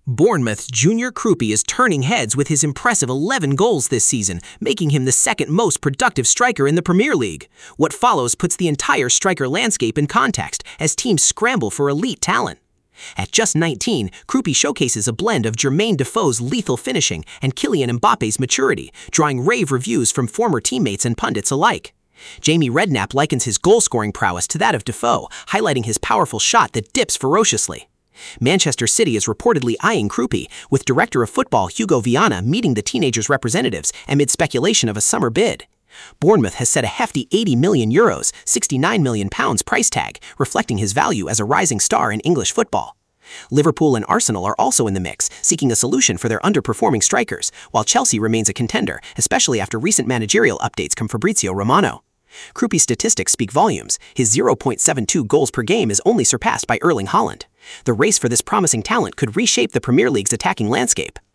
Bournemouth's Junior Krupi is turning heads with his impressive 11 goals this season, making him the second most productive striker in the Premier League. What follows puts the entire striker landscape in context as teams scramble for elite talent. At just 19, Krupi showcases a blend of Jermaine Defoe's lethal finishing and Kylian Mbappe's maturity, drawing rave reviews from former teammates and pundits alike. Jamie Redknapp likens his goal-scoring prowess to that of Defoe, highlighting his powerful shot that dips ferociously. Manchester City is reportedly eyeing Krupi, with Director of Football Hugo Viana meeting the teenager's representatives amid speculation of a summer bid. Bournemouth has set a hefty €80 million, £69 million price tag, reflecting his value as a rising star in English football. Liverpool and Arsenal are also in the mix, seeking a solution for their underperforming strikers, while Chelsea remains a contender, especially after recent managerial updates from Fabrizio Romano. Krupi's statistics speak volumes. His 0.72 goals per game is only surpassed by Erling Haaland. The race for this promising talent could reshape the Premier League's attacking landscape.